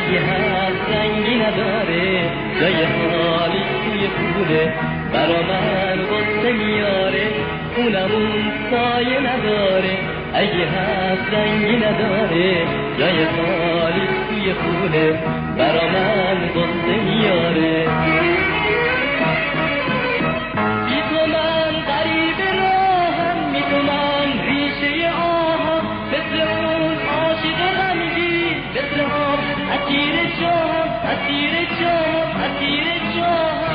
اگه هست رنگی نداره جای حالی توی خونه برا من غصه میاره خونمون سایه نداره اگه هست رنگی نداره جای حالی توی خونه برا من غصه میاره بی تو من غریب راهم بی تو من ریشه آهم مثل اون عاشق غمگین مثل آب اسیر جام اسیر جام اسیر جام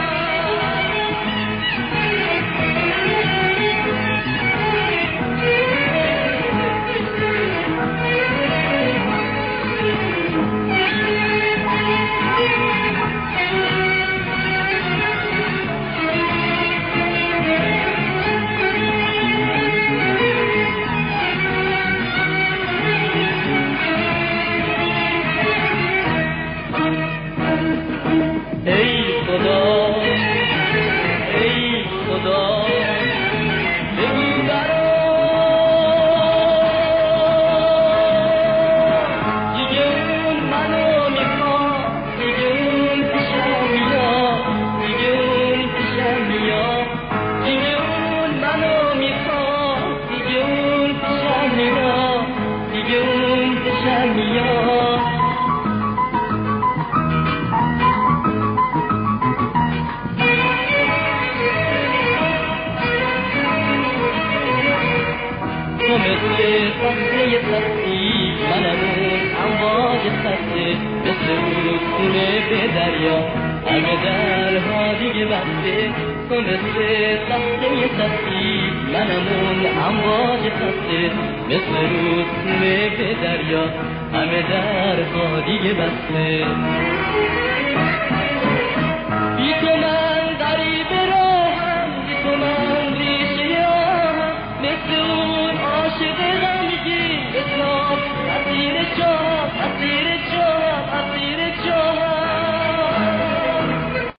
تو مثل صحنه سختی منمون امواج خسته مثل رودخونه به دریا همه درها دیگه بسته تو مثل صحنه سختی منمون امواج خسته مثل رودخونه به دریا همه درها دیگه بسته